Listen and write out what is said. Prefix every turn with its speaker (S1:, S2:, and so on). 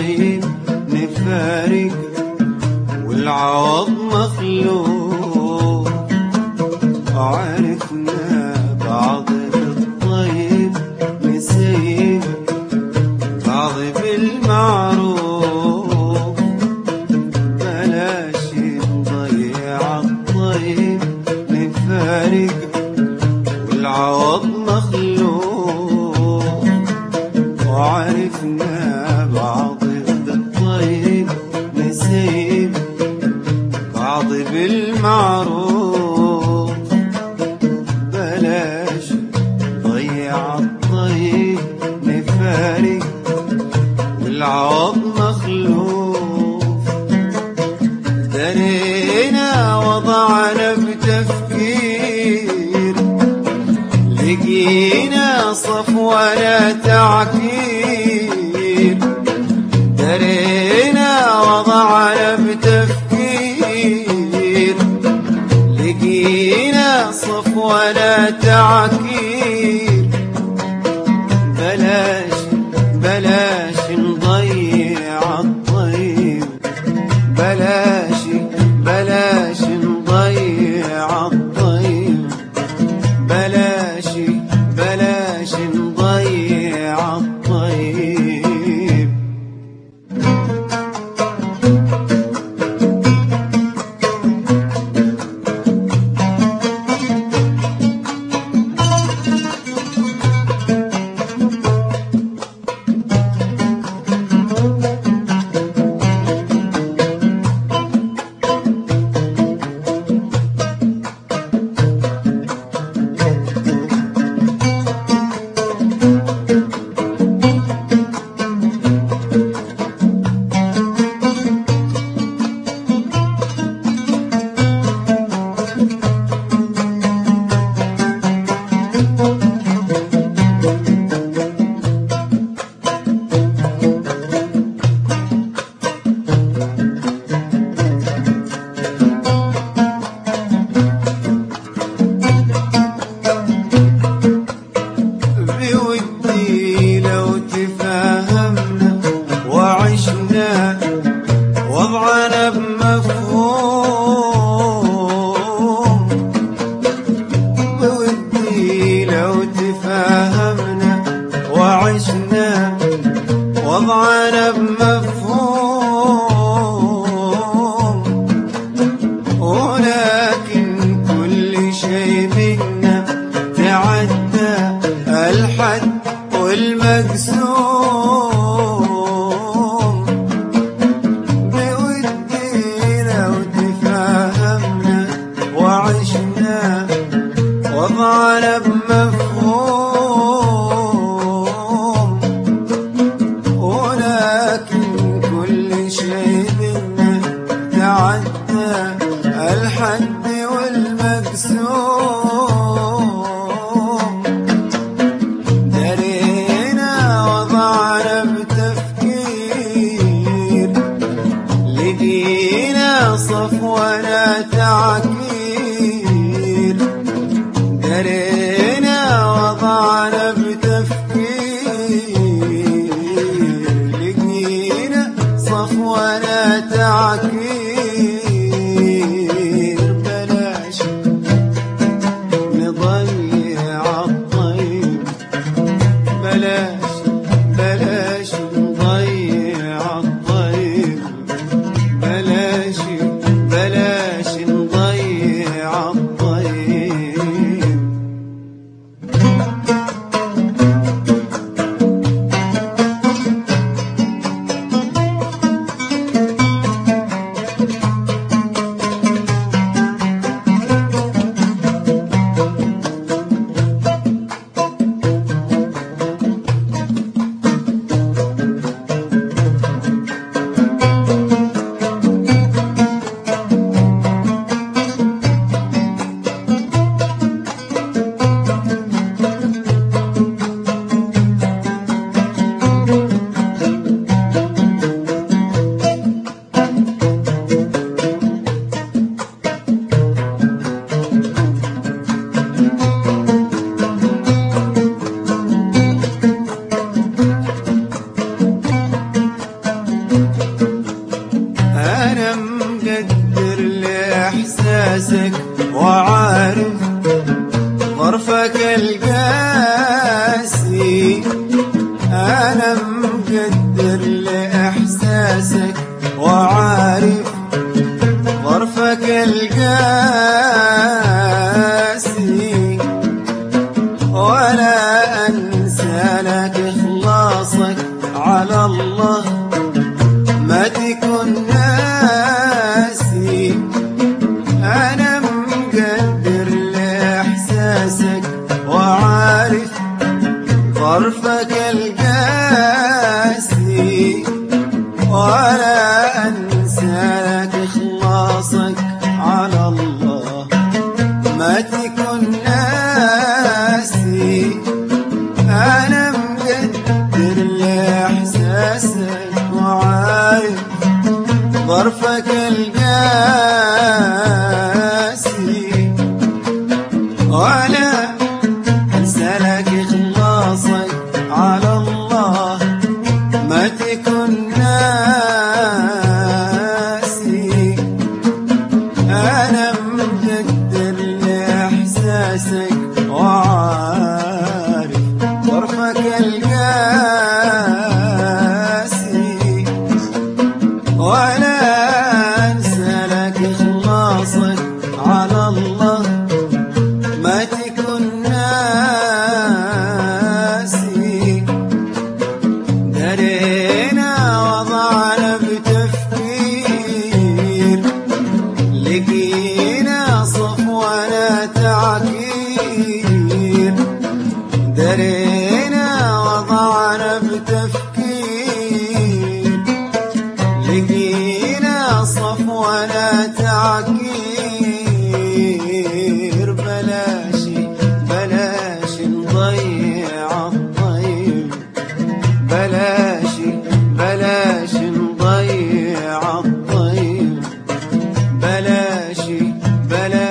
S1: الطيب نفارق والعوض مخلوق، وعرفنا بعض بالطيب نسيب بعض بالمعروف. بلاش نضيع الطيب نفارق والعوض مخلوق، وعرفنا بعض بالطيب نسيب بعض بالمعروف. بلاش نضيع الطيب نفارق والعوض مخلوق. درينا وضعنا بتفكير، لقينا صفونا تعكير. درينا وضعنا بتفكير، لقينا صفونا تعكير. بلاش نضيع الطيب، بلاش نضيع الطيب، بلاش نضيع الطيب. بودي لو تفاهمنا وعشنا وضعنا بمفهوم. بودي لو تفاهمنا وعشنا وضعنا بمفهوم. ولكن كل شيء منا تعدى الحد والمقسوم. بودي لو تفاهمنا وعشنا وضعنا بمفهوم. ولكن كل شيء منا تعدى الحد والمقسوم. درينا وضعنا بتفكير، لقينا صفونا تعكير. درينا وضعنا بتفكير، لقينا صفونا تعكير. بلاش نضيع الطيب، بلاش نضيع الطيب، بلاش نضيع الطيب. ولا أنساك إخلاصك على الله ما تكون ناسي أنا مقدر لإحساسك وعارف ظرفك القاسي ولا أنسالك إخلاصك على الله ما تكون ناسي أنا مقدر لإحساسك وعارف ظرفك القاسي ولا أنسالك إخلاصك على الله ما تكون ناسي درينا وضعنا بتفكير لقينا صفونا تعكير درينا وضعنا بتفكير لقينا صفونا تعكير بلاشي بلاشي نضيع الطيب بلاشي بلاشي نضيع الطيب بلاشي بلاشي